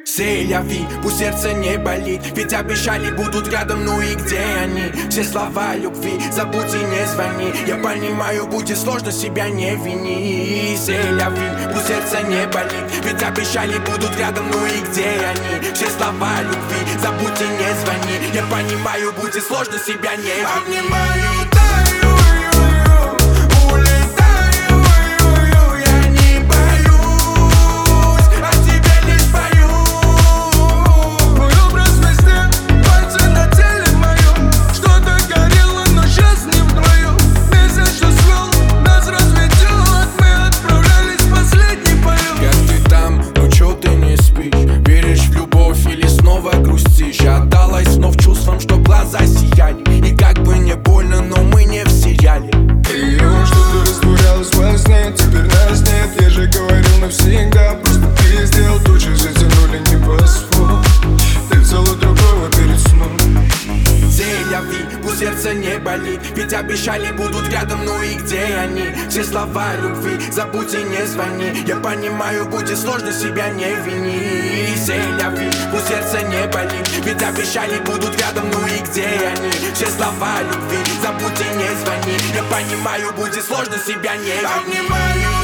C'est la vie, пусть сердце не болит, ведь обещали будут рядом, ну и где они? Все слова любви, забудь и не звони. Я понимаю, будет сложно, себя не вини. C'est la vie, пусть сердце не болит, ведь обещали будут рядом, ну и где они? Все слова любви, забудь и не звони. Я понимаю, будет сложно, себя не вини. Обнимаю, таю, улетаю, я не боюсь, а тебе лишь пою. Мой образ везде, пальцы на теле моем. Что-то горело, но сейчас не вдвоем. Месяц, что свел, нас разведет. Мы отправлялись в последний полет. Как ты там, ну чё ты не спишь? Веришь в любовь или снова грустишь? Отдалась вновь чувствам, что глаза сияли. И как бы не больно, но мы не в сериале. Ее что-то растворялось во сне, теперь нас нет. Я же говорил навсегда, просто ты сделал тучи, затянули небосвод. Ты взяла другого перед сном. C'est la vie, пусть сердце не болит, ведь обещали будут рядом, ну и где они? Все слова любви, забудь и не звони. Я понимаю, будет сложно, себя не вини. C'est la vie, пусть сердце не болит, ведь обещали будут рядом, ну и где они? Все слова любви, забудь и не звони. Я понимаю, будет сложно, себя не вини. Обнимаю